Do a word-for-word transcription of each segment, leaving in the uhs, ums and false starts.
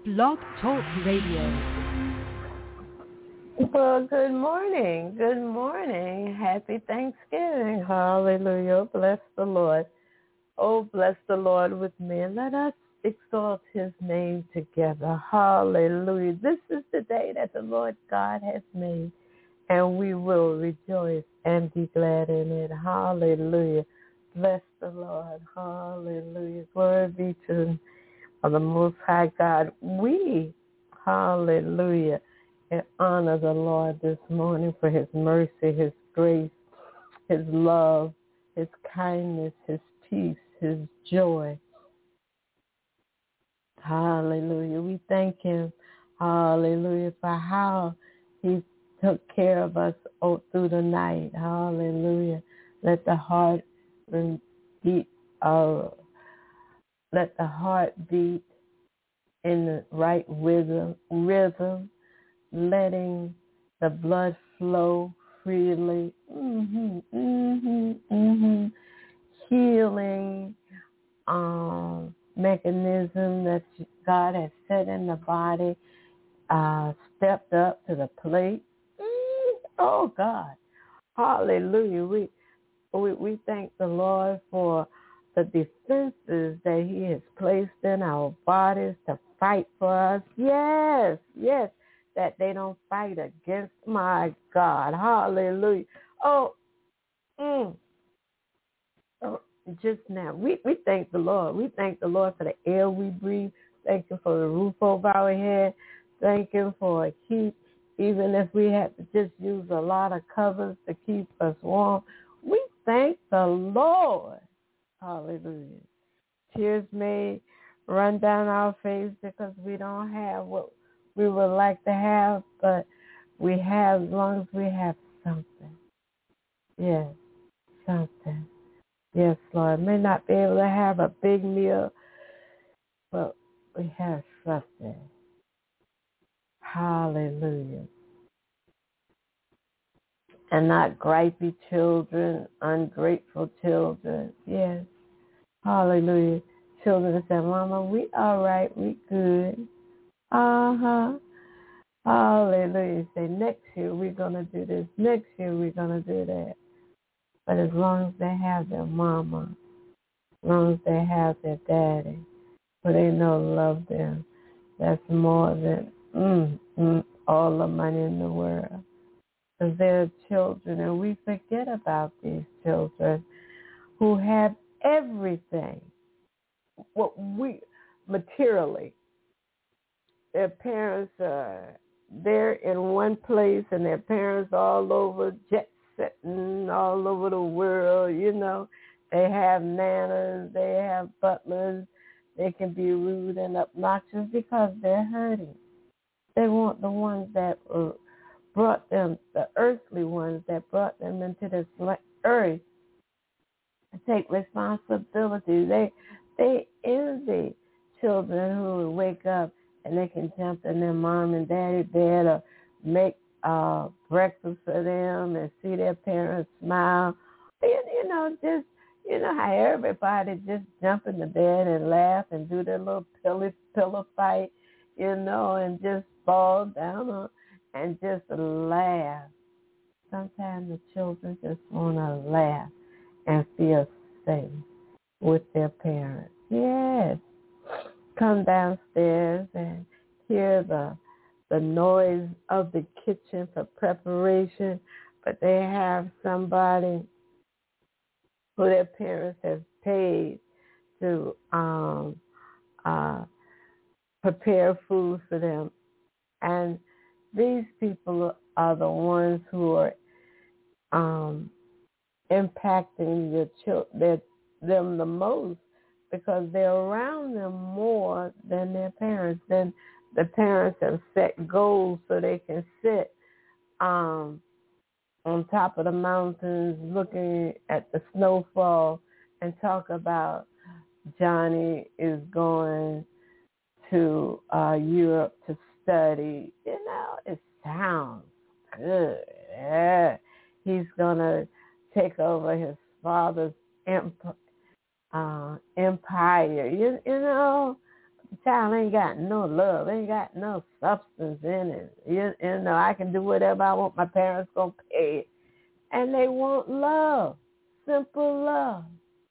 Blog Talk Radio. Well, good morning. Good morning. Happy Thanksgiving. Hallelujah. Bless the Lord. Oh, bless the Lord with me, and let us exalt his name together. Hallelujah. This is the day that the Lord God has made, and we will rejoice and be glad in it. Hallelujah. Bless the Lord. Hallelujah. Glory be to the Most High God. We, hallelujah, and honor the Lord this morning for his mercy, his grace, his love, his kindness, his peace, his joy. Hallelujah. We thank him, hallelujah, for how he took care of us all through the night. Hallelujah. Let the heart beat, uh, let the heart beat in the right rhythm, rhythm, letting the blood flow freely. Mm-hmm, mm-hmm, mm-hmm. Healing um, mechanism that God has set in the body uh, stepped up to the plate. Mm, oh, God. Hallelujah. We, we, we thank the Lord for the defenses that he has placed in our bodies to fight for us. Yes, yes, that they don't fight against my God. Hallelujah. Oh, mm, oh just now, we, we thank the Lord. We thank the Lord for the air we breathe. Thank him for the roof over our head. Thank him for a heat, even if we have to just use a lot of covers to keep us warm. We thank the Lord. Hallelujah. Tears may run down our face because we don't have what we would like to have, but we have as long as we have something. Yes, something. Yes, Lord. May not be able to have a big meal, but we have something. Hallelujah. And not gripey children, ungrateful children. Yes. Hallelujah. Children say, Mama, we all right. We good. Uh-huh. Hallelujah. Say, next year we're going to do this. Next year we're going to do that. But as long as they have their mama, as long as they have their daddy, but they know love them, that's more than mm, mm, all the money in the world. Because they're children, and we forget about these children who have everything. What we materially, their parents are they're in one place, and their parents all over jet setting all over the world. You know, they have nanas, they have butlers. They can be rude and obnoxious because they're hurting. They want the ones that uh, brought them, the earthly ones that brought them into this earth, to take responsibility. They they envy children who wake up and they can jump in their mom and daddy bed or make uh, breakfast for them and see their parents smile. You, you know, just, you know how everybody just jump in the bed and laugh and do their little pillow, pillow fight, you know, and just fall down on, and just laugh. Sometimes the children just want to laugh and feel safe with their parents. Yes. Come downstairs and hear the the noise of the kitchen for preparation, but they have somebody who their parents have paid to um, uh, prepare food for them. And these people are the ones who are um, impacting their chil- their, them the most, because they're around them more than their parents. Then the parents have set goals so they can sit um, on top of the mountains looking at the snowfall and talk about Johnny is going to uh, Europe to study. You know, it sounds good. Yeah. He's going to take over his father's empire. Uh, empire, you, you know, The child ain't got no love, ain't got no substance in it. You, you know, I can do whatever I want. My parents gonna pay it. And they want love, simple love.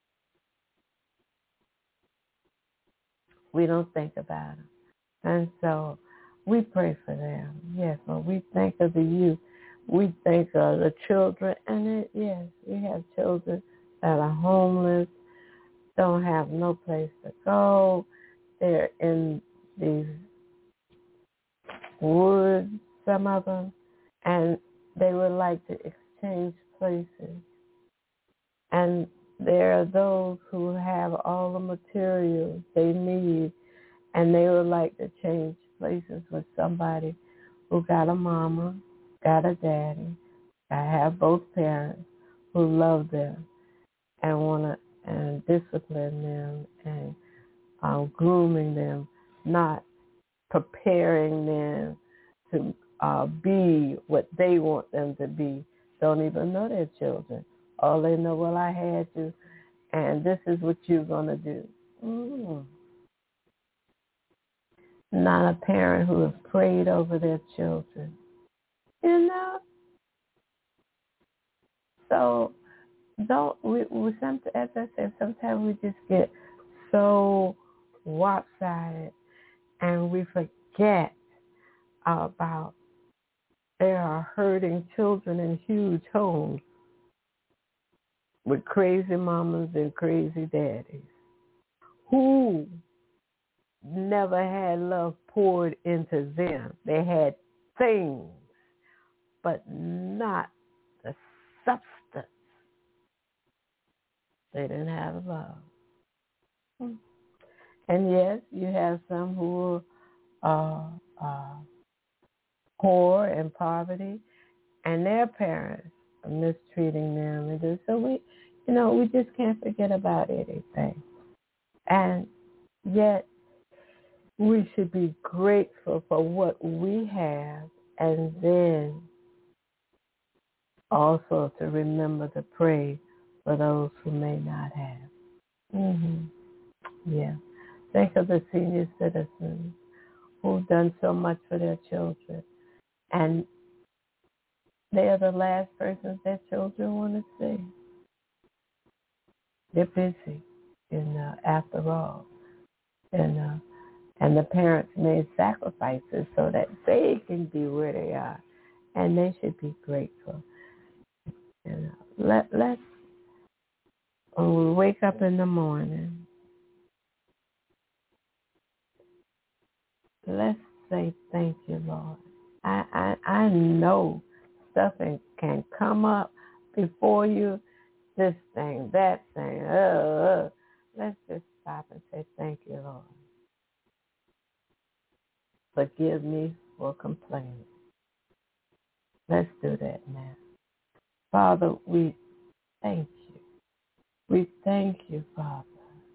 We don't think about them. And so we pray for them. Yes, Lord, we think of the youth. We think of the children. And it, yes, we have children that are homeless, don't have no place to go. They're in these woods, some of them, and they would like to exchange places. And there are those who have all the materials they need, and they would like to change places with somebody who got a mama, got a daddy, I have both parents who love them and want to and discipline them and um, grooming them, not preparing them to uh, be what they want them to be. Don't even know their children. All they know, well, I had you, and this is what you're going to do. Mm. Not a parent who has prayed over their children. You know? So don't, we, we some, as I said, sometimes we just get so lopsided and we forget about there are hurting children in huge homes with crazy mamas and crazy daddies who never had love poured into them. They had things, but not the substance. They didn't have love. And yes, you have some who are uh, uh, poor and poverty, and their parents are mistreating them. And just, so we, you know, we just can't forget about anything. And yet, we should be grateful for what we have, and then also to remember to pray for those who may not have. Mm-hmm. Yeah. Think of the senior citizens who've done so much for their children, and they are the last persons their children want to see. They're busy, and uh, after all, and uh, and the parents made sacrifices so that they can be where they are, and they should be grateful. And uh, let let's when we wake up in the morning, let's say thank you, Lord. I I, I know stuff can come up before you, this thing, that thing. Uh, uh. Let's just stop and say thank you, Lord. Forgive me for complaining. Let's do that now. Father, we thank you. We thank you, Father.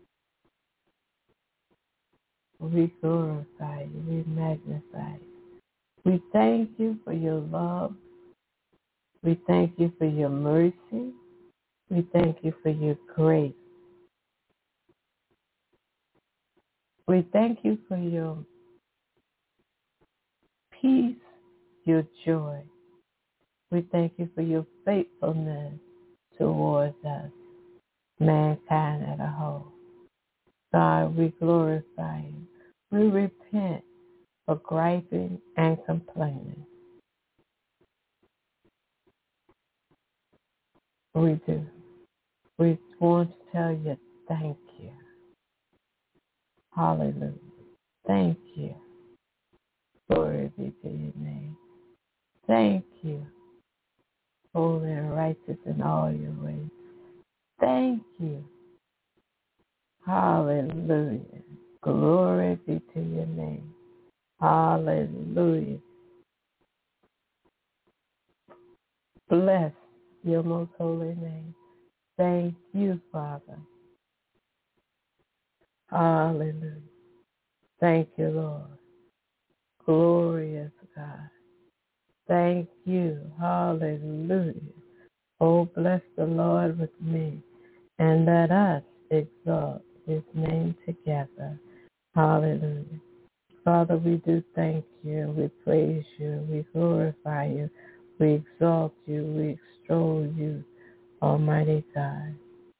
We glorify you. We magnify you. We thank you for your love. We thank you for your mercy. We thank you for your grace. We thank you for your peace, your joy. We thank you for your faithfulness towards us, mankind as a whole. God, we glorify you. We repent for griping and complaining. We do. We want to tell you thank you. Hallelujah. Thank you. Glory be to your name. Thank you. Holy and righteous in all your ways. Thank you. Hallelujah. Glory be to your name. Hallelujah. Bless your most holy name. Thank you, Father. Hallelujah. Thank you, Lord. Glorious God. Thank you. Hallelujah. Oh, bless the Lord with me, and let us exalt his name together. Hallelujah. Father, we do thank you. We praise you. We glorify you. We exalt you. We extol you, Almighty God.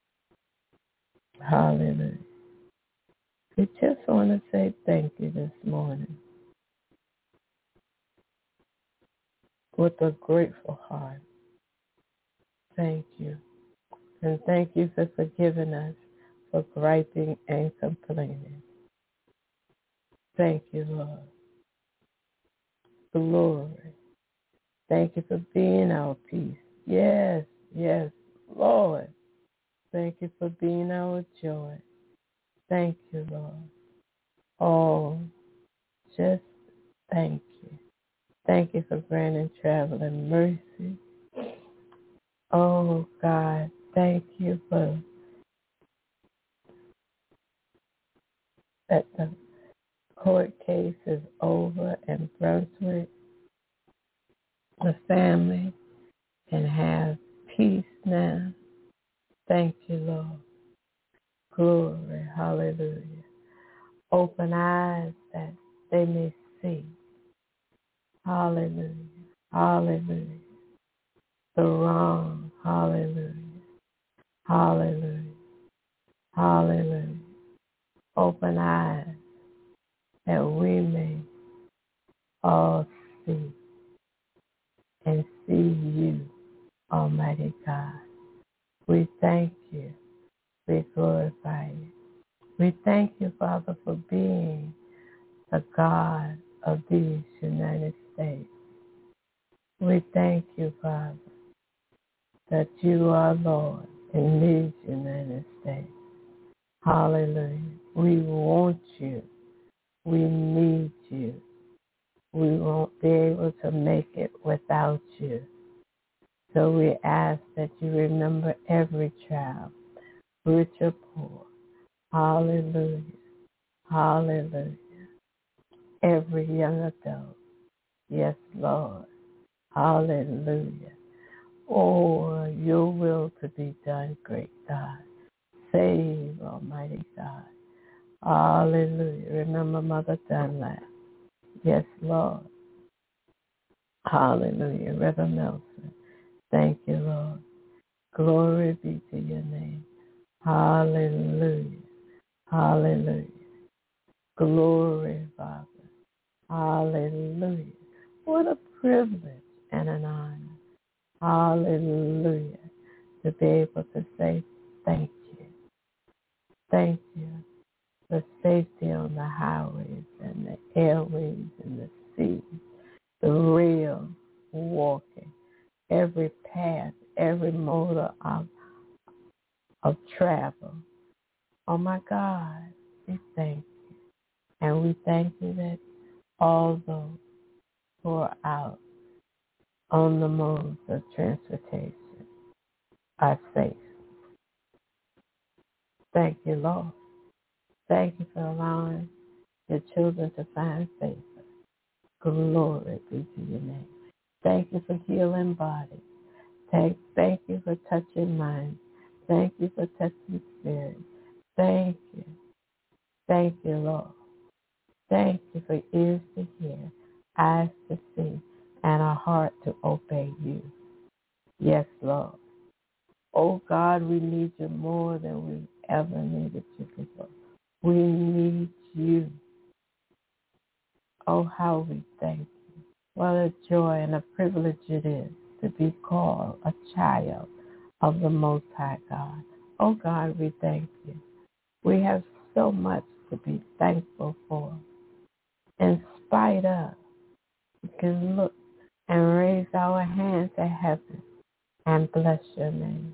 Hallelujah. We just want to say thank you this morning with a grateful heart. Thank you. And thank you for forgiving us for griping and complaining. Thank you, Lord. Glory. Thank you for being our peace. Yes, yes, Lord. Thank you for being our joy. Thank you, Lord. Oh, just thank you. Thank you for granting traveling mercy. Oh, God, thank you for that the court case is over in Brunswick. The family can have peace now. Thank you, Lord. Glory, hallelujah. Open eyes that they may see. Hallelujah, hallelujah. The wrong, hallelujah, hallelujah, hallelujah. Open eyes that we may all see and see you, Almighty God. We thank you. We glorify you. We thank you, Father, for being the God of these United States. We thank you, Father, that you are Lord in these United States. Hallelujah. We want you. We need you. We won't be able to make it without you. So we ask that you remember every child, rich or poor. Hallelujah. Hallelujah. Every young adult. Yes, Lord. Hallelujah. Oh, your will to be done, great God. Save, Almighty God. Hallelujah. Remember Mother Dunlap. Yes, Lord. Hallelujah. Reverend Nelson. Thank you, Lord. Glory be to your name. Hallelujah. Hallelujah. Glory, Father. Hallelujah. What a privilege and an honor. Hallelujah. To be able to say thank you. Thank you for safety on the highways and the airways and the seas, the rail walking, every path, every mode of, of travel. Oh my God, we thank you. And we thank you that all those who are out on the modes of transportation are safe. Thank you, Lord. Thank you for allowing your children to find favor. Glory be to your name. Thank you for healing bodies. Thank, thank you for touching minds. Thank you for touching spirits. Thank you. Thank you, Lord. Thank you for ears to hear, eyes to see, and a heart to obey you. Yes, Lord. Oh, God, we need you more than we've ever needed you before. We need you. Oh, how we thank you. What a joy and a privilege it is to be called a child of the Most High God. Oh, God, we thank you. We have so much to be thankful for. In spite of, we can look and raise our hands to heaven and bless your name.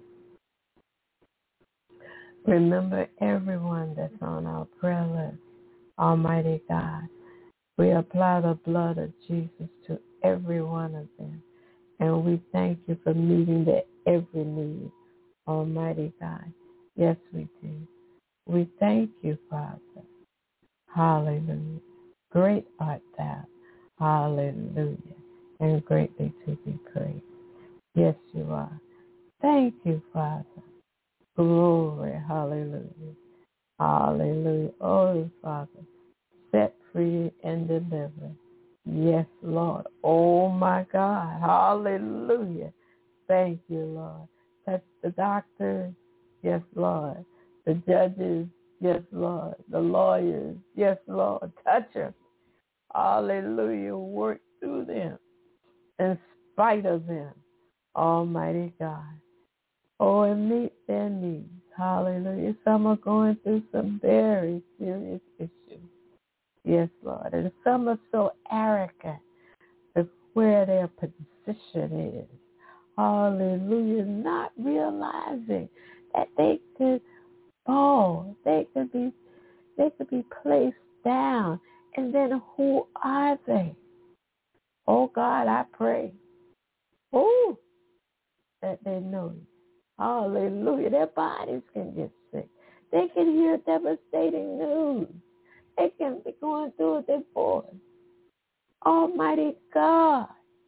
Remember everyone that's on our prayer list, Almighty God. We apply the blood of Jesus to every one of them. And we thank you for meeting their every need, Almighty God. Yes, we do. We thank you, Father. Hallelujah. Great art thou. Hallelujah. And greatly to be praised. Yes, you are. Thank you, Father. Glory. Hallelujah. Hallelujah. Oh, Father. set free and deliver. Yes, Lord. Oh, my God. Hallelujah. Thank you, Lord. Touch the doctors. Yes, Lord. The judges. Yes, Lord. The lawyers. Yes, Lord. Touch them. Hallelujah. Work through them in spite of them. Almighty God. Oh, and meet their needs. Hallelujah. Some are going through some very serious issues. Yes, Lord. And some are so arrogant of where their position is. Hallelujah. Not realizing that they could fall. They could be they could be placed down. And then who are they? Oh God, I pray. Oh, that they know you. Hallelujah. Their bodies can get sick. They can hear devastating news. They can be going through a divorce. Almighty God.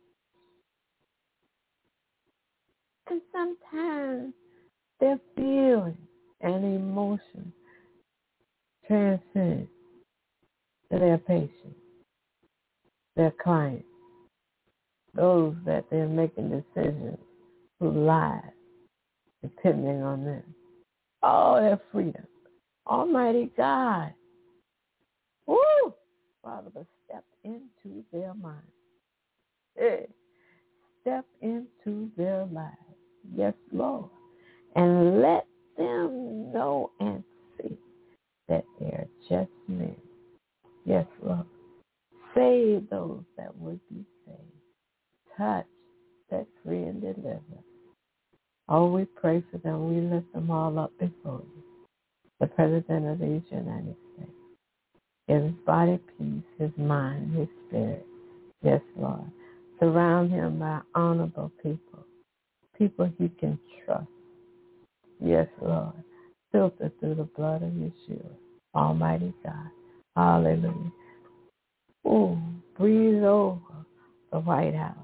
And sometimes their feelings and emotions transcend to their patients, their clients, those that they're making decisions whose lives depending on them. Oh, their freedom. Almighty God. Woo! Father, but step into their minds. Hey, step into their lives. Yes, Lord. And let them know and see that they're just men. Yes, Lord. Save those that would be saved. Touch, set free, and deliver. Oh, we pray for them. We lift them all up before you. The President of these United States. Give his body peace, his mind, his spirit. Yes, Lord. Surround him by honorable people. People he can trust. Yes, Lord. Filter through the blood of Yeshua. Almighty God. Hallelujah. Ooh, breathe over the White House.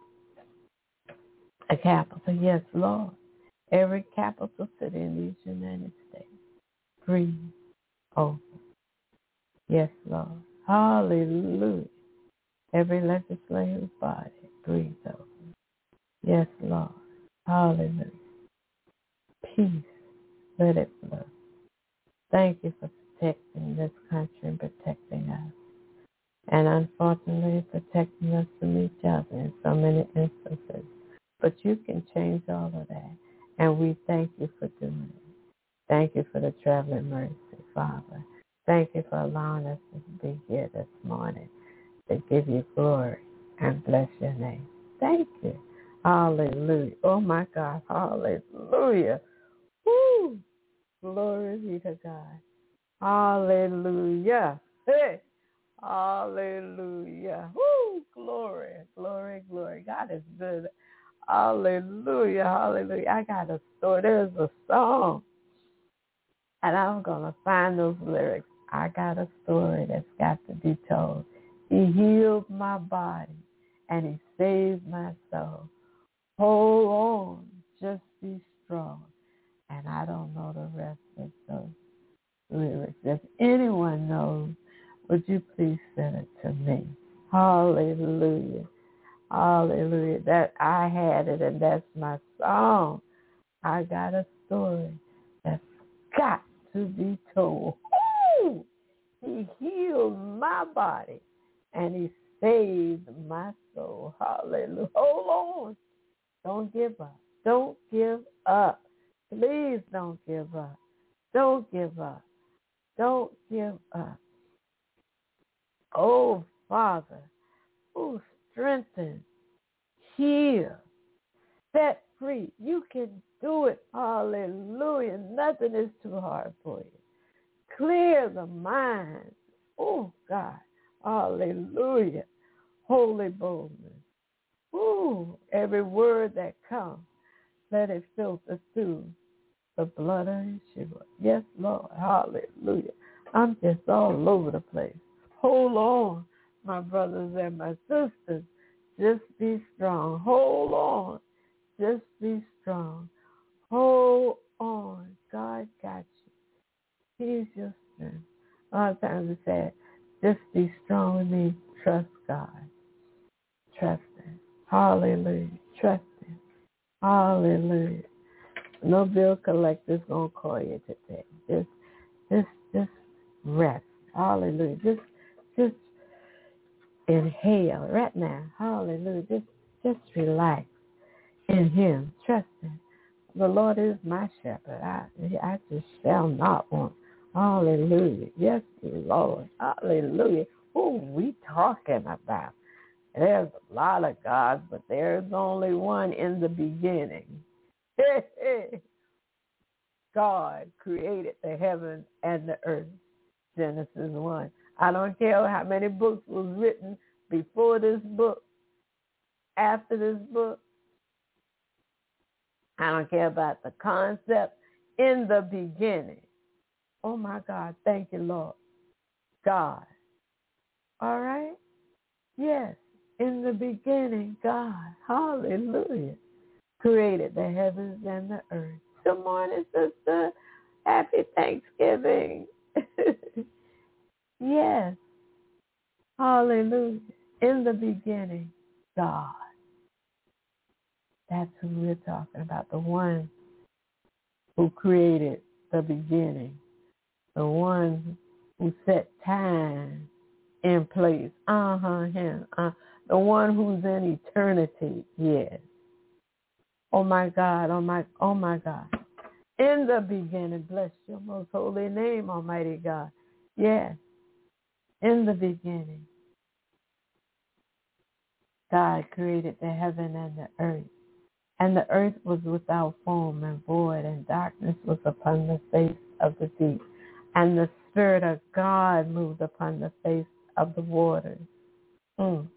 The capital. Yes, Lord. Every capital city in these United States. Breathe over. Yes, Lord. Hallelujah. Every legislative body. Breathe over. Yes, Lord. Hallelujah. Peace. Let it flow. Thank you for protecting this country and protecting us. And unfortunately, protecting us from each other in so many instances. But you can change all of that. And we thank you for doing it. Thank you for the traveling mercy, Father. Thank you for allowing us to be here this morning to give you glory and bless your name. Thank you. Hallelujah. Oh, my God. Hallelujah. Woo. Glory be to God. Hallelujah. Hey. Hallelujah. Woo. Glory, glory, glory. God is good. Hallelujah. Hallelujah. I got a story. There's a song. And I'm going to find those lyrics. I got a story that's got to be told. He healed my body and he saved my soul. Hold on. Just be strong. And I don't know the rest of those lyrics. If anyone knows, would you please send it to me? Hallelujah. Hallelujah. That I had it, and that's my song. I got a story that's got to be told. Ooh! He healed my body, and he saved my soul. Hallelujah. Hold on. Don't give up. Don't give up. Please don't give up. Don't give up. Don't give up. Oh, Father, who strengthen, heal, set free. You can do it. Hallelujah. Nothing is too hard for you. Clear the mind. Oh, God. Hallelujah. Holy boldness. Ooh, every word that comes, let it filter through the blood of Yeshua. Yes, Lord. Hallelujah. I'm just all over the place. Hold on, my brothers and my sisters. Just be strong. Hold on. Just be strong. Hold on. God got you. He's your strength. A lot of times we say, Just be strong with me. Trust God. Trust Him. Hallelujah. Trust Him. Hallelujah. No bill collector's going to call you today. Just, just, just rest. Hallelujah. Just, just inhale right now. Hallelujah. Just, just relax in Him. Trust Him. The Lord is my shepherd. I, I just shall not want. Hallelujah. Yes, Lord. Hallelujah. Who are we talking about? There's a lot of gods, but there's only one in the beginning. God created the heavens and the earth. Genesis one. I don't care how many books was written before this book, after this book. I don't care about the concept. In the beginning. Oh, my God. Thank you, Lord. God. All right? Yes. In the beginning, God. Hallelujah. Created the heavens and the earth. Good morning, sister. Happy Thanksgiving. Yes. Hallelujah. In the beginning, God. That's who we're talking about. The one who created the beginning. The one who set time in place. Uh-huh, him. Uh, the one who's in eternity. Yes. Oh, my God. Oh, my, oh, my God. In the beginning, bless your most holy name, Almighty God. Yes. In the beginning, God created the heaven and the earth. And the earth was without form and void, and darkness was upon the face of the deep. And the Spirit of God moved upon the face of the waters. Mm.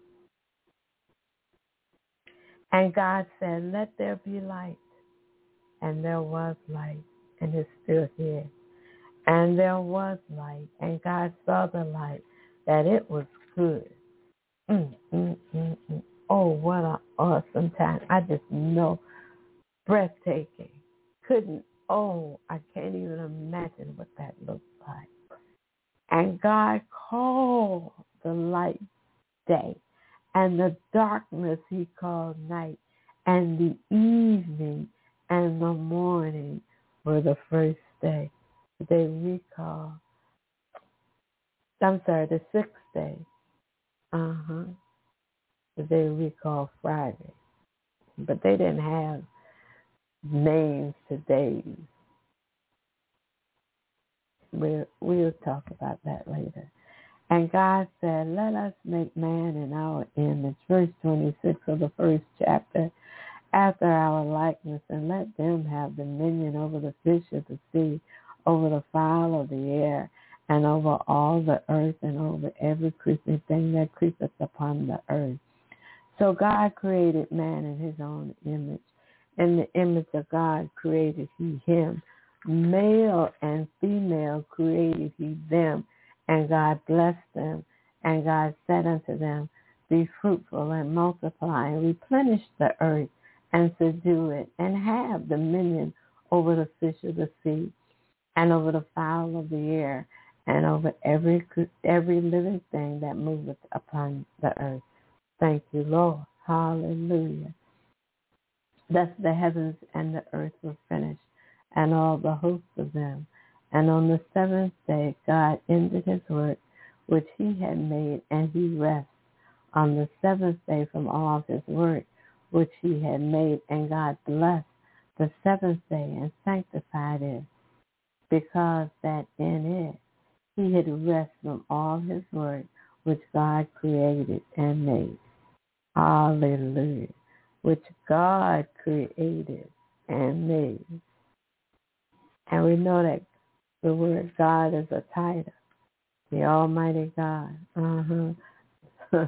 And God said, let there be light. And there was light, and it's still here. And there was light, and God saw the light, that it was good. Mm, mm, mm, mm. Oh, what an awesome time. I just know. Breathtaking. Couldn't, oh, I can't even imagine what that looked like. And God called the light day, and the darkness He called night, and the evening and the morning were the first day. They recall, I'm sorry, the sixth day. Uh-huh. They recall Friday. But they didn't have names to days. We'll, we'll talk about that later. And God said, let us make man in our image. Verse twenty-six of the first chapter. After our likeness, and let them have dominion over the fish of the sea, over the fowl of the air, and over all the earth, and over every creeping thing that creepeth upon the earth. So God created man in His own image. In the image of God created He him. Male and female created He them. And God blessed them. And God said unto them, be fruitful and multiply, and replenish the earth, and subdue it, and have dominion over the fish of the sea, and over the fowl of the air, and over every every living thing that moveth upon the earth. Thank you, Lord. Hallelujah. Thus the heavens and the earth were finished, and all the hosts of them. And on the seventh day God ended His work which He had made, and He rested on the seventh day from all of His work which He had made. And God blessed the seventh day and sanctified it, because that in it He had rested from all His work which God created and made. Hallelujah. Which God created and made. And we know that the word God is a title. The Almighty God. Uh-huh.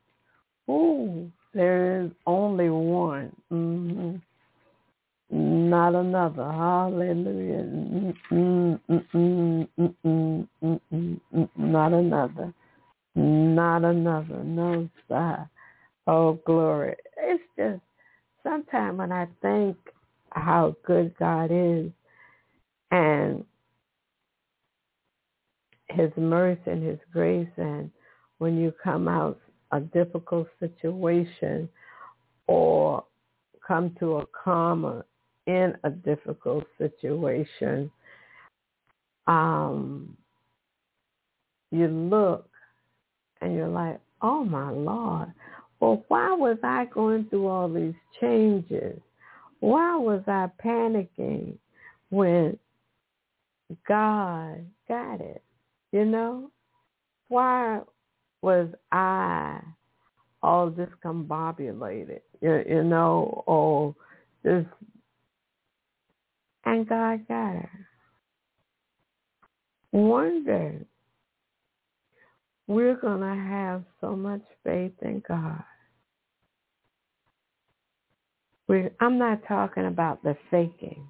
Ooh, there is only one. Mm-hmm. Not another. Hallelujah. Mm-mm, mm-mm, mm-mm, mm-mm, mm-mm. Not another. Not another. No, sir. Oh, glory. It's just, sometimes when I think how good God is, and his mercy and his grace, and when you come out a difficult situation or come to a comma in a difficult situation, um, you look and you're like, oh my Lord, well, why was I going through all these changes? Why was I panicking when God got it? You know? Why was I all discombobulated, you, you know, or this, and God got her. One day, we're going to have so much faith in God. We, I'm not talking about the faking.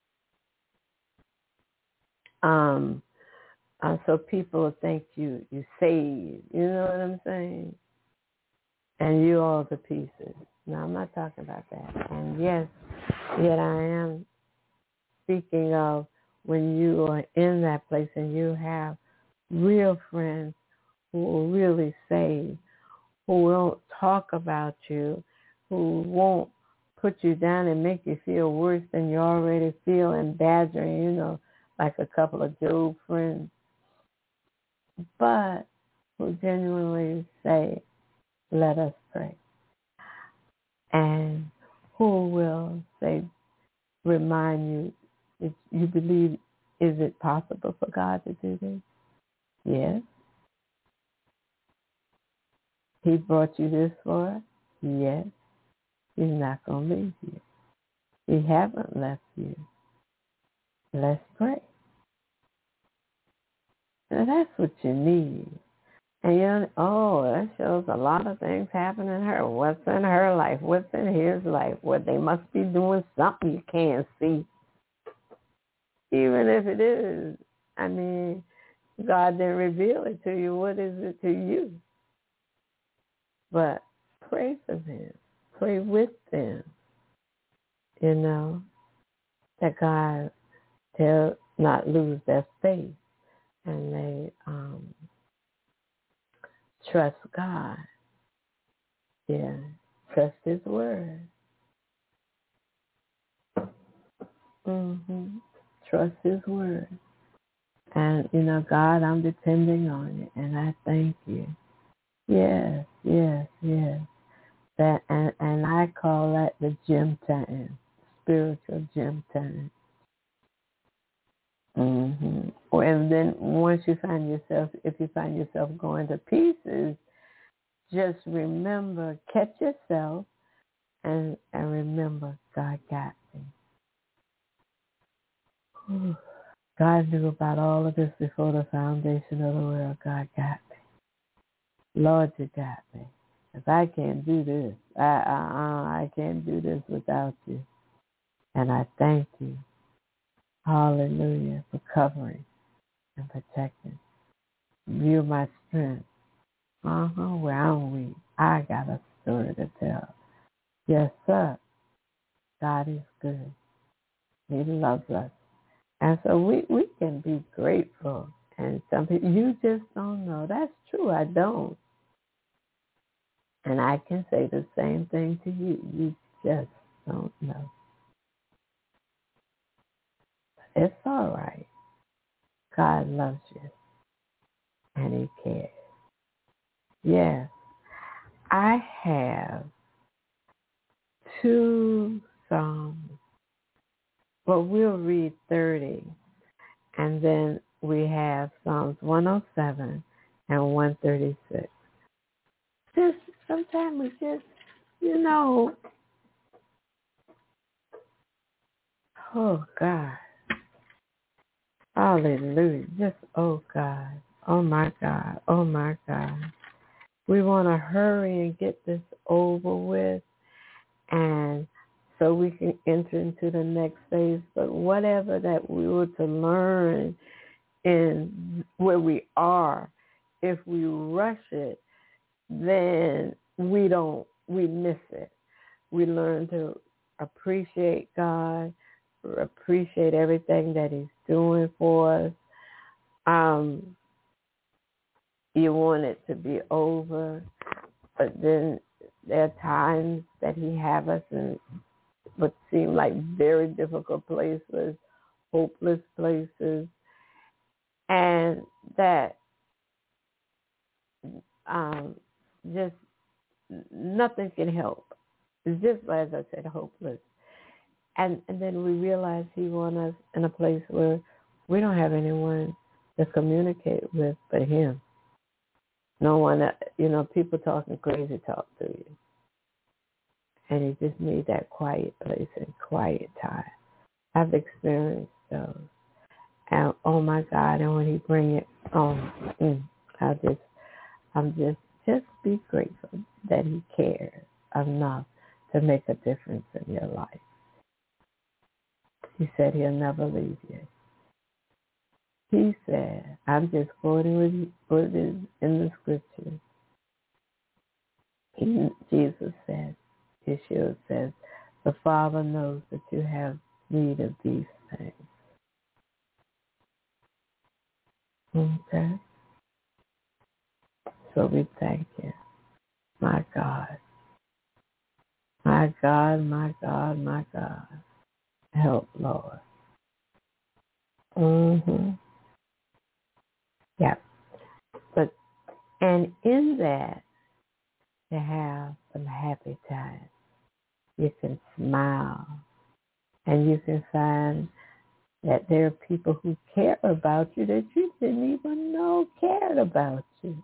Um, uh, so people think you, you saved, you know what I'm saying? And you all the pieces. No, I'm not talking about that. And yes, yet I am speaking of when you are in that place and you have real friends who will really save, who won't talk about you, who won't put you down and make you feel worse than you already feel and badgering, you know, like a couple of Job friends, but who genuinely say, let us pray. And who will say, remind you, if you believe, is it possible for God to do this? Yes. He brought you this far? Yes. He's not going to leave you. He haven't left you. Let's pray. Now that's what you need. And you know, oh, that shows a lot of things happen in her. What's in her life? What's in his life? Well, they must be doing something you can't see. Even if it is, I mean, God didn't reveal it to you. What is it to you? But pray for them. Pray with them. You know, that God they'll not lose their faith and they um, trust God. Yeah, trust His word. Mm-hmm. Trust His word. And, you know, God, I'm depending on you, and I thank you. Yes, yes, yes. That, and, and I call that the gym time, spiritual gym time. Mm-hmm. And then once you find yourself, if you find yourself going to pieces, just remember, catch yourself, and, and remember, God got me. Whew. God knew about all of this before the foundation of the world. God got me. Lord, you got me. If I can't do this, I, I, I can't do this without you. And I thank you, hallelujah, for covering and protecting. You're my strength. Uh-huh, where I'm weak, I got a story to tell. Yes, sir. God is good. He loves us. And so we, we can be grateful. And some people, you just don't know. That's true, I don't. And I can say the same thing to you. You just don't know. It's all right. God loves you. And He cares. Yes. I have two Psalms. Well, we'll read thirty. And then we have Psalms one oh seven and one thirty-six. Just sometimes we just, you know, oh God. Hallelujah. Just, oh God. Oh my God. Oh my God. We want to hurry and get this over with, and so we can enter into the next phase. But whatever that we were to learn in where we are, if we rush it, then we don't, we miss it. We learn to appreciate God, appreciate everything that He's doing for us. Um, you want it to be over, but then there are times that he have us in what seem like very difficult places, hopeless places, and that um, just nothing can help. It's just, as I said, hopeless. And, and then we realize he wants us in a place where we don't have anyone to communicate with but him. No one, that, you know, people talking crazy talk to you. And you just need that quiet place and quiet time. I've experienced those. And oh my God, and when he bring it on, mm, I just, I'm just, just be grateful that he cares enough to make a difference in your life. He said he'll never leave you. He said, I'm just quoting with you, what it is in the scripture. He, Jesus said, Yeshua says, the Father knows that you have need of these things. Okay? So we thank you. My God. My God, my God, my God. Help, Lord. Mm-hmm. Yeah. But, and in that, you have some happy times. You can smile. And you can find that there are people who care about you that you didn't even know cared about you.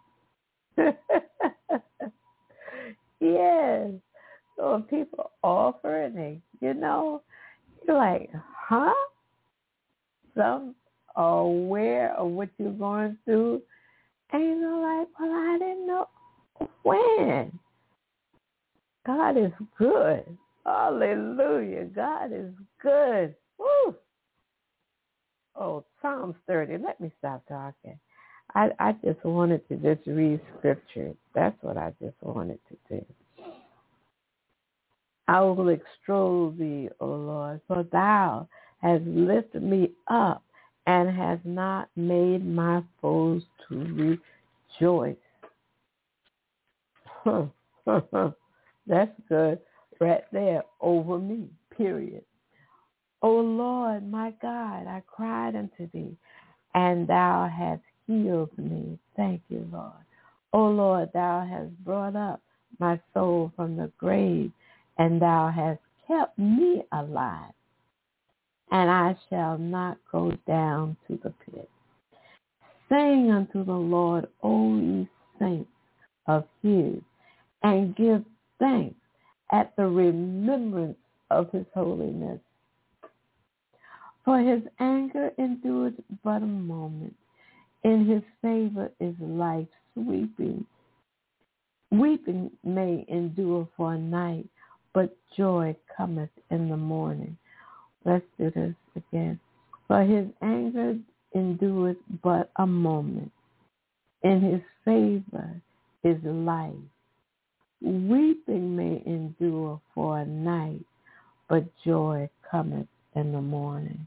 Yes. So when people offer and they, you know, you're like, huh? Some are aware of what you're going through. And you're like, well, I didn't know when. God is good. Hallelujah. God is good. Woo. Oh, Psalms thirty. Let me stop talking. I, I just wanted to just read scripture. That's what I just wanted to do. I will extol thee, O Lord, for thou hast lifted me up and hast not made my foes to rejoice. That's good right there over me, period. O Lord, my God, I cried unto thee, and thou hast healed me. Thank you, Lord. O Lord, thou hast brought up my soul from the grave, and thou hast kept me alive, and I shall not go down to the pit. Sing unto the Lord, O ye saints of his, and give thanks at the remembrance of his holiness. For his anger endures but a moment. In his favor is life sweeping. Weeping may endure for a night, but joy cometh in the morning. Let's do this again. For his anger endures but a moment. In his favor is life. Weeping may endure for a night, but joy cometh in the morning.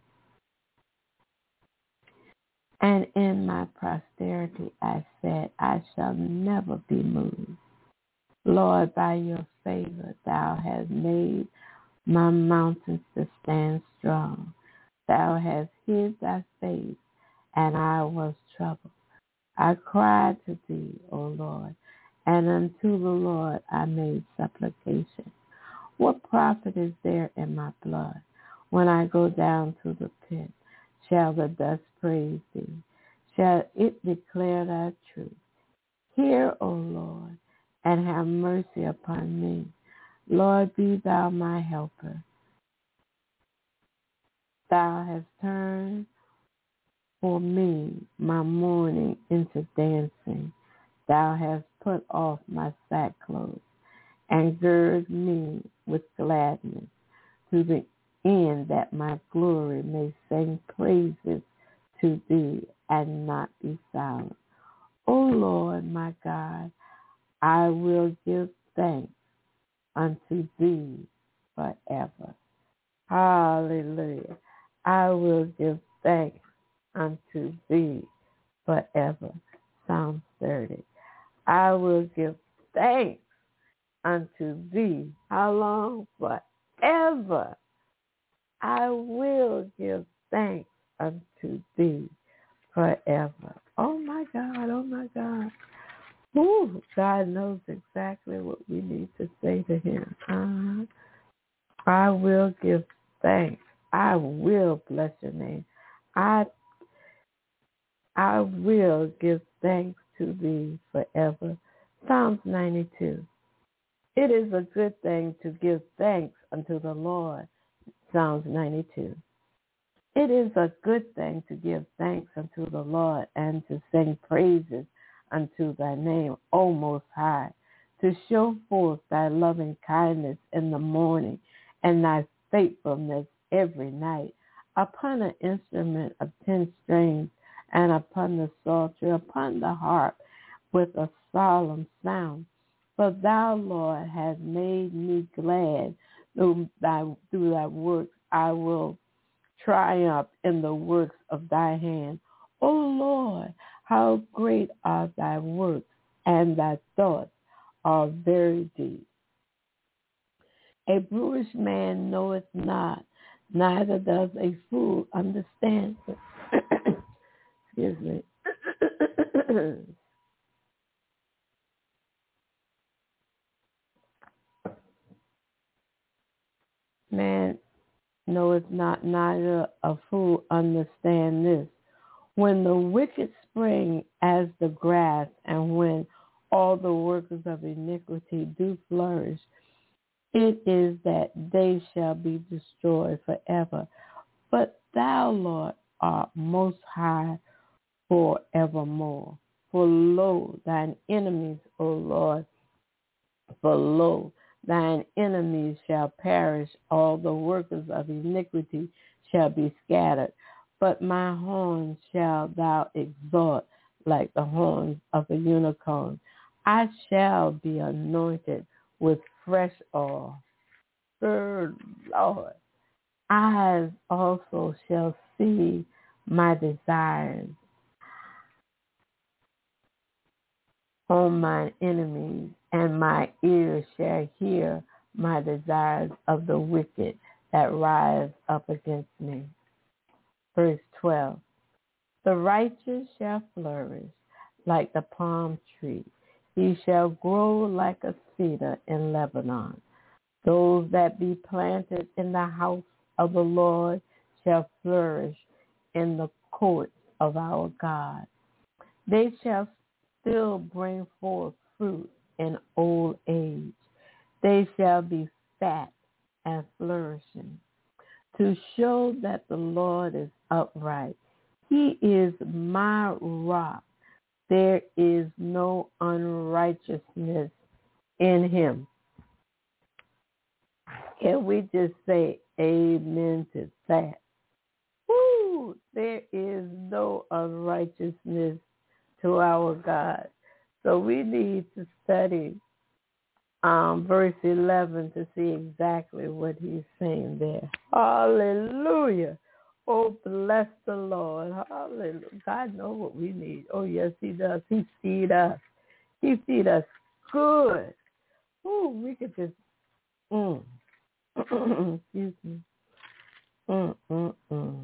And in my posterity I said, I shall never be moved. Lord, by your favor thou hast made my mountains to stand strong. Thou hast hid thy face, and I was troubled. I cried to thee, O Lord, and unto the Lord I made supplication. What profit is there in my blood? When I go down to the pit, shall the dust praise thee? Shall it declare thy truth? Hear, O Lord, and have mercy upon me. Lord, be thou my helper. Thou hast turned for me my mourning into dancing. Thou hast put off my sackcloth and gird me with gladness, to the end that my glory may sing praises to thee and not be silent. O Lord, my God, I will give thanks unto thee forever. Hallelujah. I will give thanks unto thee forever. Psalms thirty. I will give thanks unto thee. How long? Forever. I will give thanks unto thee forever. Oh my God, oh my God. Ooh, God knows exactly what we need to say to him. Uh-huh. I will give thanks. I will bless your name. I I will give thanks to thee forever. Psalms ninety-two. It is a good thing to give thanks unto the Lord. Psalms ninety-two. It is a good thing to give thanks unto the Lord and to sing praises unto thy name, O Most High, to show forth thy loving kindness in the morning and thy faithfulness every night, upon an instrument of ten strings and upon the psaltery, upon the harp with a solemn sound. For thou, Lord, hast made me glad through thy, through thy works. I will triumph in the works of thy hand. O Lord, how great are thy works, and thy thoughts are very deep. A foolish man knoweth not, neither does a fool understand. Excuse me. Man knoweth not, neither a fool understand this. When the wicked spring as the grass, and when all the workers of iniquity do flourish, it is that they shall be destroyed forever. But thou, Lord, art most high forevermore. For lo, thine enemies, O Lord, for lo, thine enemies shall perish, all the workers of iniquity shall be scattered. But my horns shalt thou exalt like the horns of a unicorn. I shall be anointed with fresh oil. Good Lord. Eyes also shall see my desires on mine enemies, and my ears shall hear my desires of the wicked that rise up against me. Verse twelve. The righteous shall flourish like the palm tree. He shall grow like a cedar in Lebanon. Those that be planted in the house of the Lord shall flourish in the courts of our God. They shall still bring forth fruit in old age. They shall be fat and flourishing, to show that the Lord is upright. He is my rock. There is no unrighteousness in him. Can we just say amen to that? Woo! There is no unrighteousness to our God. So we need to study um, verse eleven to see exactly what he's saying there. Hallelujah. Oh, bless the Lord. Hallelujah. God knows what we need. Oh, yes, he does. He feed us. He feed us good. Ooh, we could just, mm. Excuse me. Mm, mm, mm.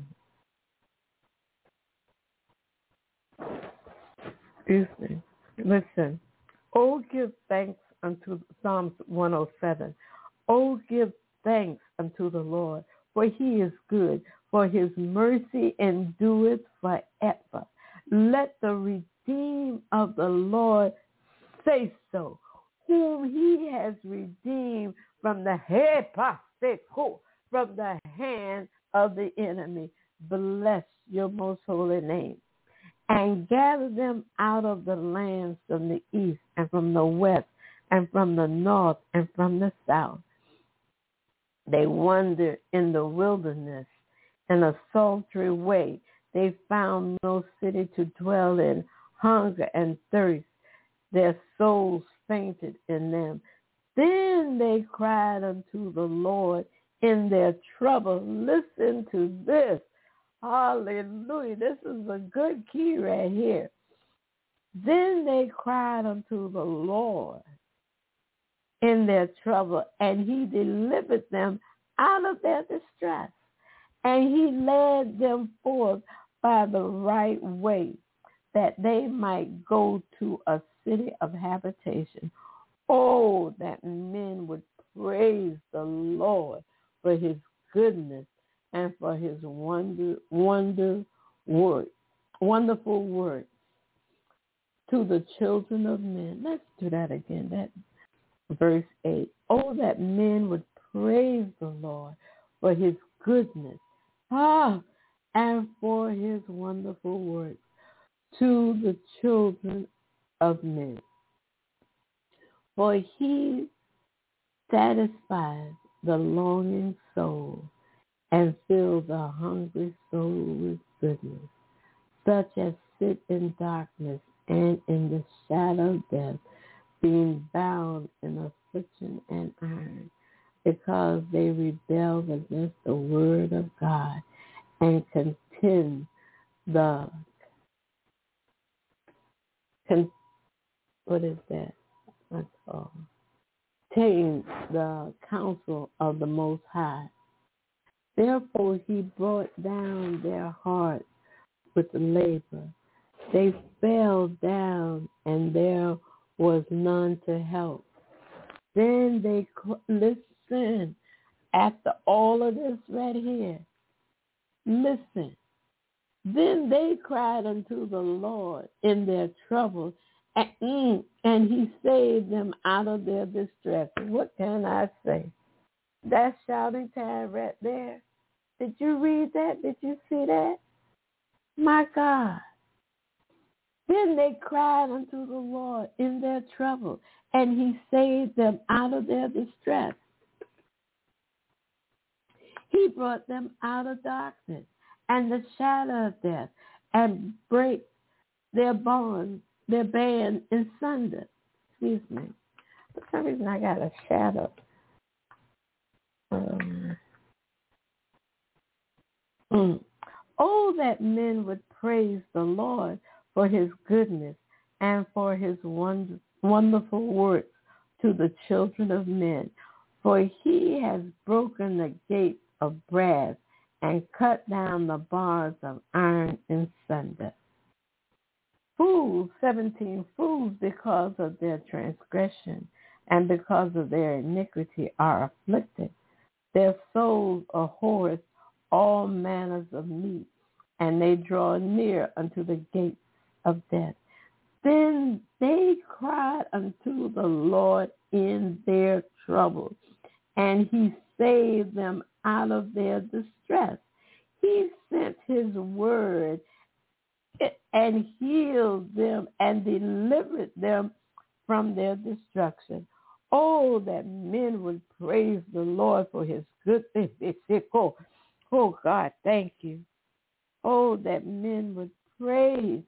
Excuse me. Listen. Oh, give thanks unto Psalms one oh seven. Oh, give thanks unto the Lord, for he is good, for his mercy endureth forever. Let the redeemed of the Lord say so, whom he has redeemed from the head, from the hand of the enemy. Bless your most holy name. And gather them out of the lands from the east and from the west and from the north and from the south. They wandered in the wilderness in a sultry way. They found no city to dwell in, hunger and thirst. Their souls fainted in them. Then they cried unto the Lord in their trouble. Listen to this. Hallelujah. This is a good key right here. Then they cried unto the Lord in their trouble, and he delivered them out of their distress. And he led them forth by the right way, that they might go to a city of habitation. Oh, that men would praise the Lord for his goodness and for his wonder, wonder work, wonderful works to the children of men. Let's do that again. That verse eight. Oh, that men would praise the Lord for his goodness, ah, and for his wonderful works to the children of men. For he satisfies the longing soul and fills the hungry soul with goodness. Such as sit in darkness and in the shadow of death, being bound in affliction and iron, because they rebel against the word of God and contend the con, what is that? That's all. Taking the counsel of the Most High. Therefore he brought down their hearts with labor. They fell down, and there was none to help. Then they listen. After all of this right here, listen. Then they cried unto the Lord in their trouble, and, and he saved them out of their distress. What can I say? That's shouting time right there. Did you read that? Did you see that? My God. Then they cried unto the Lord in their trouble, and he saved them out of their distress. He brought them out of darkness and the shadow of death, and break their bonds, their band in sunder. Excuse me. For some reason I got a shadow. Um, mm. Oh, that men would praise the Lord for his goodness and for his wonder, wonderful works to the children of men. For he has broken the gates of brass and cut down the bars of iron in sunder. Fools, seventeen fools, because of their transgression and because of their iniquity are afflicted. Their souls abhor all manners of meat, and they draw near unto the gates of death. Then they cried unto the Lord in their trouble, and he saved them out of their distress. He sent his word and healed them and delivered them from their destruction. Oh, that men would praise the Lord for his goodness. Oh, God, thank you. Oh, that men would praise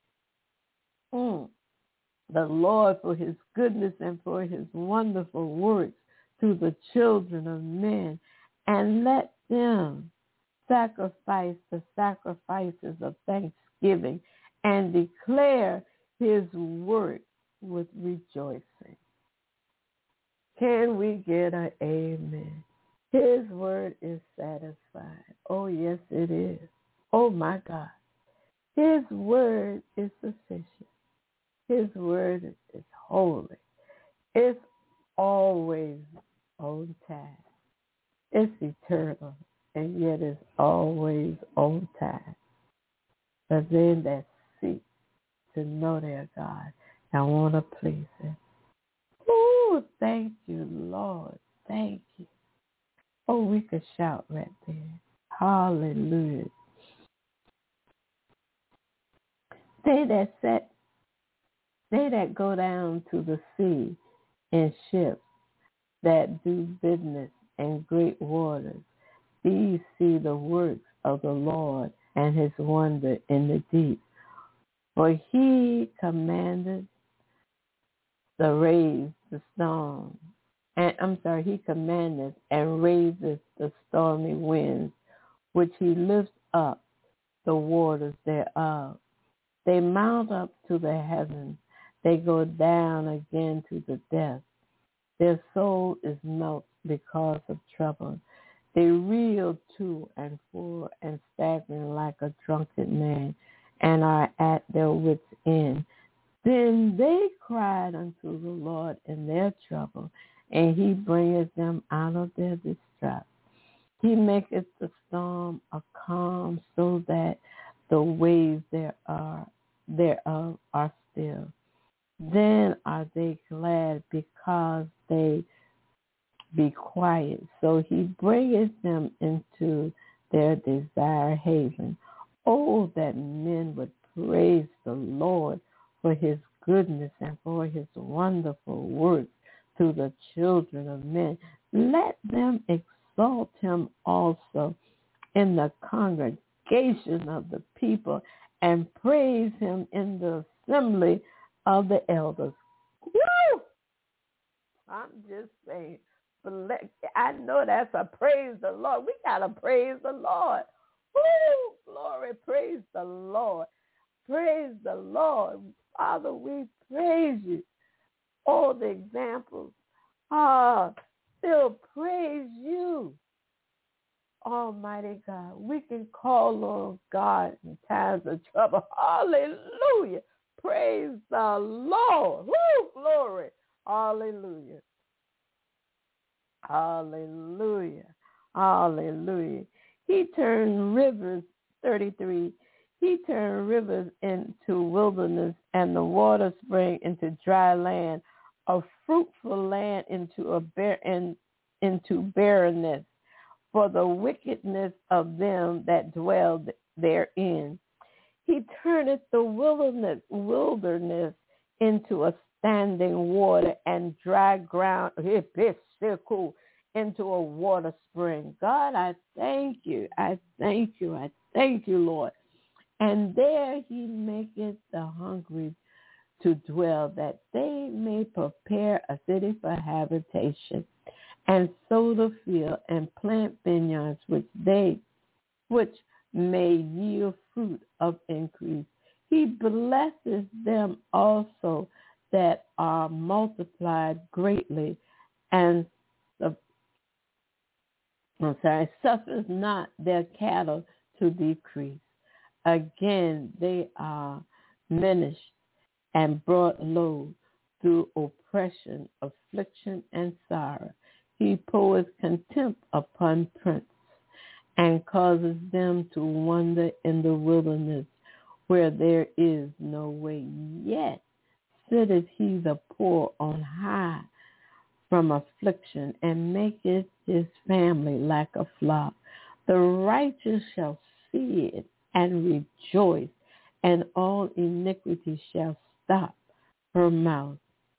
mm, the Lord for his goodness and for his wonderful works to the children of men, and let them sacrifice the sacrifices of thanksgiving and declare his work with rejoicing. Can we get an amen? His word is satisfied. Oh, yes, it is. Oh, my God. His word is sufficient. His word is, is holy. It's always on time. It's eternal, and yet it's always on time. For them that seek to know their God and want to please him. Oh, thank you, Lord. Thank you. Oh, we could shout right there. Hallelujah. They that set, they that go down to the sea in ships that do business in great waters, these see the works of the Lord and his wonder in the deep. For he commanded the raise the storm, and I'm sorry, he commanded and raises the stormy winds, which he lifts up the waters thereof. They mount up to the heavens. They go down again to the depths. Their soul is melted because of trouble. They reel to and fro and staggering like a drunken man, and are at their wits' end. Then they cried unto the Lord in their trouble, and he bringeth them out of their distress. He maketh the storm a calm, so that the waves there are, thereof are still. Then are they glad because they be quiet. So he bringeth them into their desired haven. Oh, that men would praise the Lord for his goodness and for his wonderful works to the children of men. Let them exalt him also in the congregation of the people, and praise him in the assembly of the elders. Woo! I'm just saying, I know that's a praise the Lord. We got to praise the Lord. Woo! Glory, praise the Lord. Praise the Lord. Father, we praise you. All the examples. Ah, still praise you. Almighty God, we can call on God in times of trouble. Hallelujah. Praise the Lord. Woo, glory. Hallelujah. Hallelujah. Hallelujah. He turned rivers, thirty-three, he turned rivers into wilderness and the water spring into dry land, a fruitful land into a bar- in, into barrenness, for the wickedness of them that dwell therein. He turneth the wilderness, wilderness into a standing water, and dry ground into a water spring. God, I thank you. I thank you. I thank you, Lord. And there he maketh the hungry to dwell, that they may prepare a city for habitation, and sow the field, and plant vineyards, which they, which may yield fruit of increase. He blesses them also that are multiplied greatly, and the, I'm sorry, suffers not their cattle to decrease. Again, they are diminished and brought low through oppression, affliction, and sorrow. He pours contempt upon prince, and causes them to wander in the wilderness, where there is no way. Yet sitteth he the poor on high from affliction, and maketh his family like a flock. The righteous shall see it and rejoice, and all iniquity shall stop her mouth.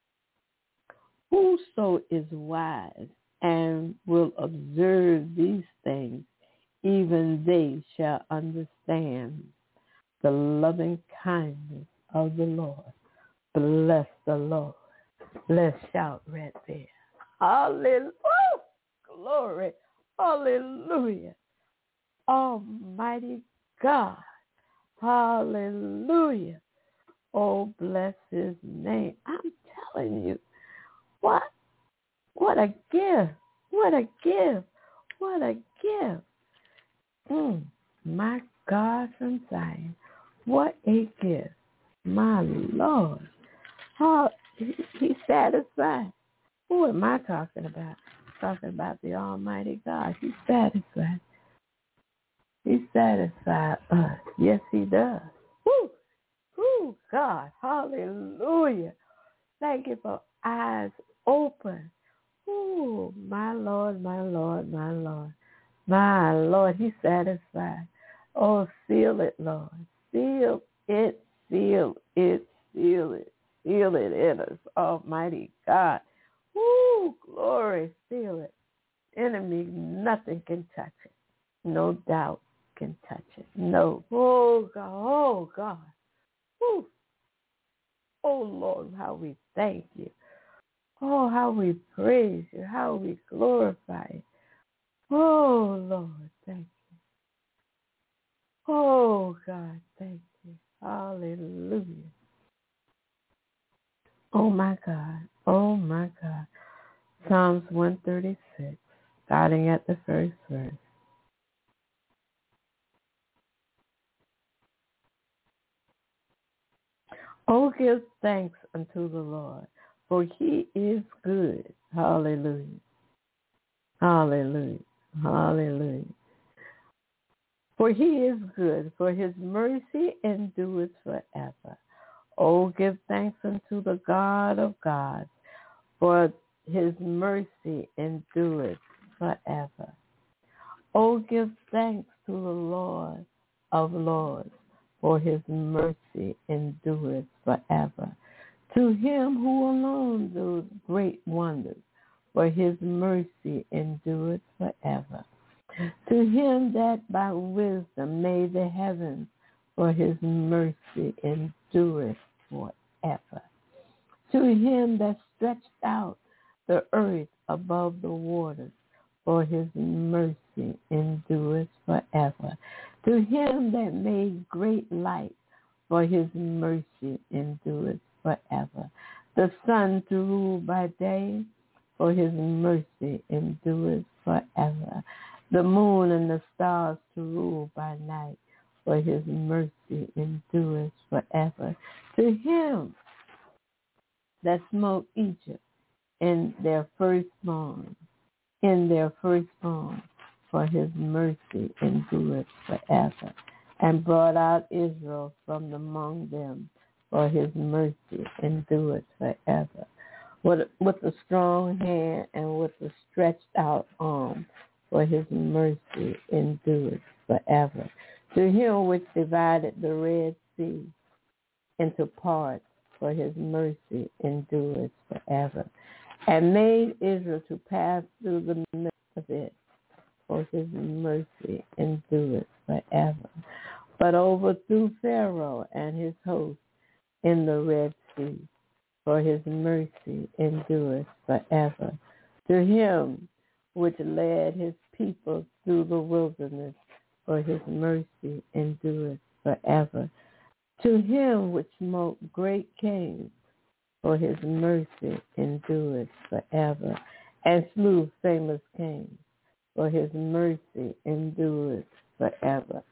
Whoso is wise and will observe these things, even they shall understand the loving kindness of the Lord. Bless the Lord. Let's shout right there. Hallelujah. Glory. Hallelujah. Almighty God. Hallelujah. Oh, bless his name. I'm telling you, what? What a gift. What a gift. What a gift. Mm, my God from Zion. What a gift. My Lord. How he, he satisfied. Who am I talking about? Talking about the Almighty God. He's satisfied. He satisfied us. Yes, he does. Woo! Woo, God. Hallelujah. Thank you for eyes open. Ooh, my Lord, my Lord, my Lord. My Lord, he's satisfied. Oh, seal it, Lord. Seal it, seal it, seal it, seal it in us, Almighty God. Woo, glory, seal it. Enemy, nothing can touch it. No doubt can touch it. No. Oh, God, oh, God. Woo. Oh, Lord, how we thank you. Oh, how we praise you, how we glorify you. Oh, Lord, thank you. Oh, God, thank you. Hallelujah. Oh, my God. Oh, my God. Psalms one thirty-six, starting at the first verse. Oh, give thanks unto the Lord, for he is good. Hallelujah. Hallelujah. Hallelujah. For he is good, for his mercy endureth forever. Oh, give thanks unto the God of gods, for his mercy endureth forever. Oh, give thanks to the Lord of lords, for his mercy endureth forever. To him who alone doeth great wonders, for his mercy endureth forever. To him that by wisdom made the heavens, for his mercy endureth forever. To him that stretched out the earth above the waters, for his mercy endureth forever. To him that made great light, for his mercy endureth forever. The sun to rule by day, for his mercy endureth forever. The moon and the stars to rule by night, for his mercy endureth forever. To him that smote Egypt in their firstborn, in their firstborn, for his mercy endureth forever, and brought out Israel from among them, for his mercy endureth forever. With, with a strong hand and with a stretched out arm, for his mercy endureth forever. To him which divided the Red Sea into parts, for his mercy endureth forever, and made Israel to pass through the midst of it, for his mercy endureth forever. But overthrew Pharaoh and his host in the Red Sea, for his mercy endureth forever. To him which led his people through the wilderness, for his mercy endureth forever. To him which smote great kings, for his mercy endureth forever, and slew famous kings, for his mercy endureth forever.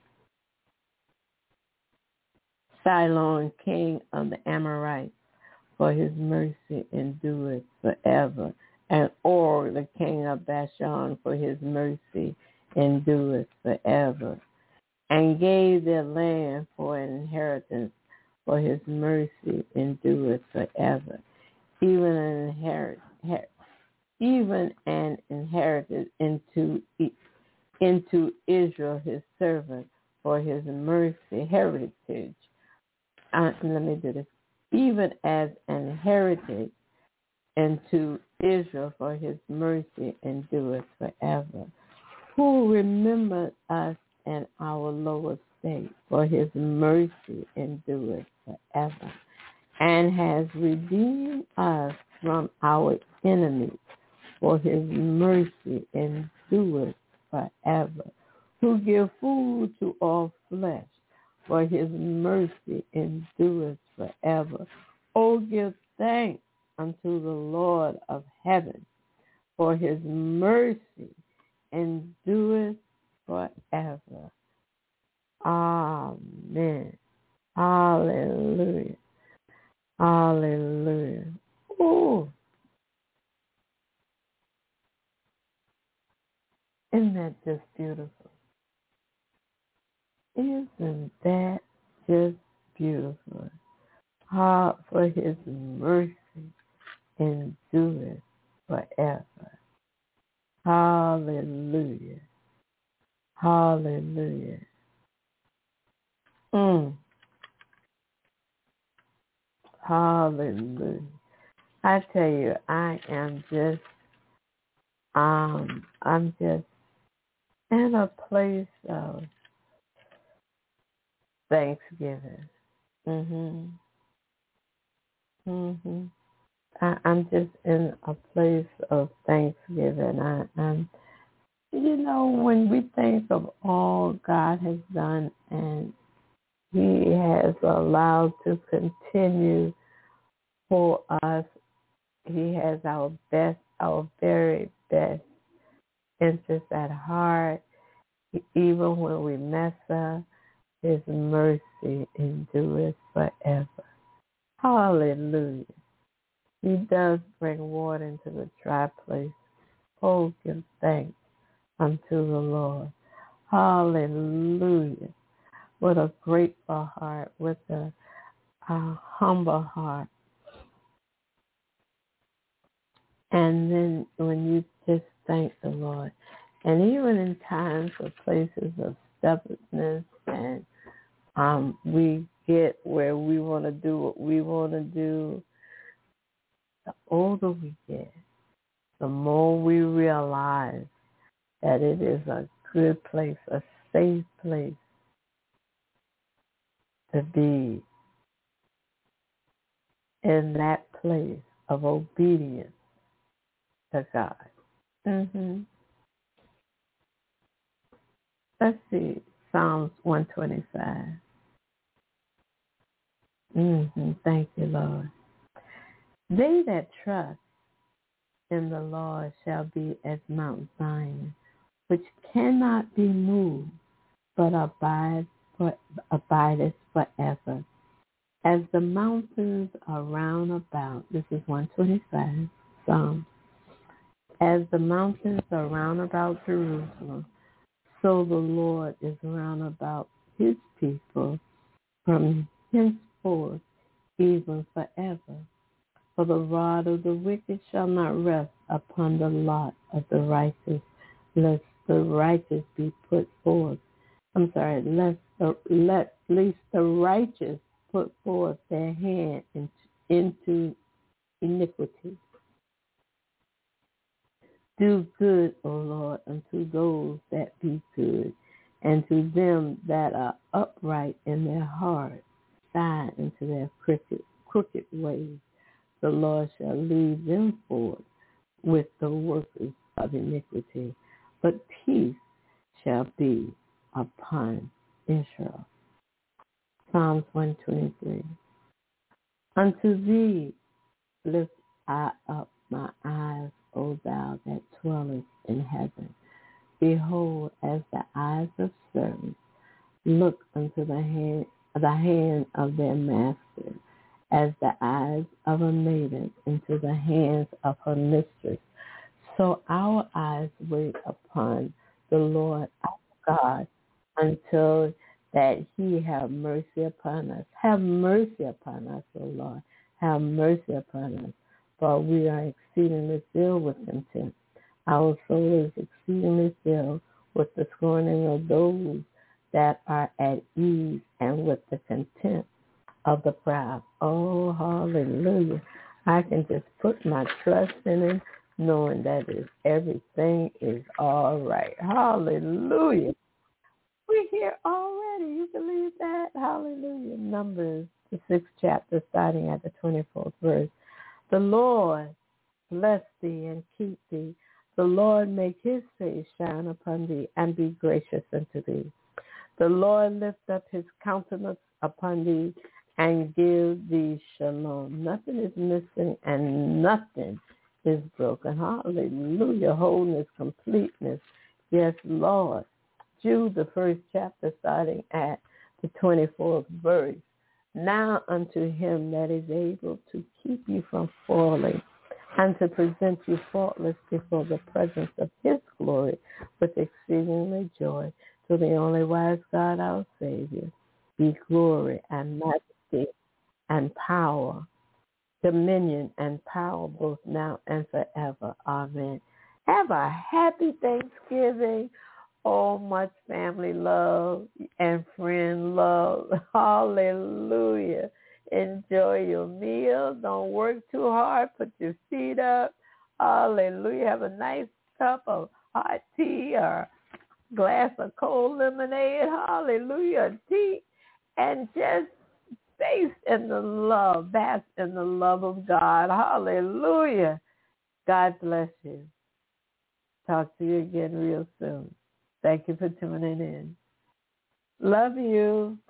Sihon, king of the Amorites, for his mercy endureth forever, and Og, the king of Bashan, for his mercy endureth forever, and gave their land for an inheritance, for his mercy endureth forever. Even an inherit, even an inherited into into Israel his servant, for his mercy heritage. Uh, let me do this. Even as an heritage into Israel, for his mercy endureth forever. Who remembered us in our lower state, for his mercy endureth forever, and has redeemed us from our enemies, for his mercy endureth forever. Who give food to all flesh, for his mercy endureth forever. Oh, give thanks unto the Lord of heaven, for his mercy endureth forever. Amen. Hallelujah. Hallelujah. Ooh. Isn't that just beautiful? Isn't that just beautiful? Ah, for his mercy endureth forever. Hallelujah. Hallelujah. Mm. Hallelujah. I tell you, I am just, um, I'm just in a place of Thanksgiving. Mhm. Mhm. I, I'm just in a place of Thanksgiving. I, I'm, you know, when we think of all God has done and He has allowed to continue for us. He has our best, our very best interest at heart. Even when we mess up, His mercy endures forever. Hallelujah. He does bring water into the dry place. Oh, give thanks unto the Lord. Hallelujah. With a grateful heart, with a, a humble heart. And then when you just thank the Lord, and even in times or places of stubbornness and um, we get where we want to do what we want to do, the older we get, the more we realize that it is a good place, a safe place to be in that place of obedience to God. Mm-hmm. Let's see, Psalms one twenty-five. Mm-hmm. Thank you, Lord. They that trust in the Lord shall be as Mount Zion, which cannot be moved, but abides for, abideth forever. As the mountains are round about, this is one twenty-five, Psalm. As the mountains are round about Jerusalem, so the Lord is round about his people from henceforth, even forever. For the rod of the wicked shall not rest upon the lot of the righteous, lest the righteous be put forth. I'm sorry, lest the, let, lest the righteous put forth their hand into, into iniquity. Do good, O Lord, unto those that be good, and to them that are upright in their heart, shine into their crooked, crooked ways. The Lord shall lead them forward with the workers of iniquity, but peace shall be upon Israel. Psalms one twenty-three. Unto thee lift I up my eyes, O thou that dwellest in heaven. Behold, as the eyes of servants look unto the hand, the hand of their master, as the eyes of a maiden into the hands of her mistress. So our eyes wait upon the Lord our God until that he have mercy upon us. Have mercy upon us, O Lord. Have mercy upon us, for we are exceedingly filled with contempt. Our soul is exceedingly filled with the scorning of those that are at ease and with the contempt of the proud. Oh, hallelujah. I can just put my trust in him, knowing that is everything is all right. Hallelujah. We're here already. You believe that? Hallelujah. Numbers, the sixth chapter, starting at the twenty-fourth verse. The Lord bless thee and keep thee. The Lord make his face shine upon thee and be gracious unto thee. The Lord lift up his countenance upon thee and give thee shalom. Nothing is missing and nothing is broken. Hallelujah. Wholeness, completeness. Yes, Lord. Jude, the first chapter, starting at the twenty-fourth verse. Now unto him that is able to keep you from falling and to present you faultless before the presence of his glory with exceedingly joy, to the only wise God, our Savior, be glory and majesty and power, dominion and power, both now and forever. Amen. Have a happy Thanksgiving. Oh, much family love and friend love. Hallelujah. Enjoy your meal. Don't work too hard. Put your feet up. Hallelujah. Have a nice cup of hot tea or glass of cold lemonade. Hallelujah. Tea. And just bask in the love. Bask in the love of God. Hallelujah. God bless you. Talk to you again real soon. Thank you for tuning in. Love you.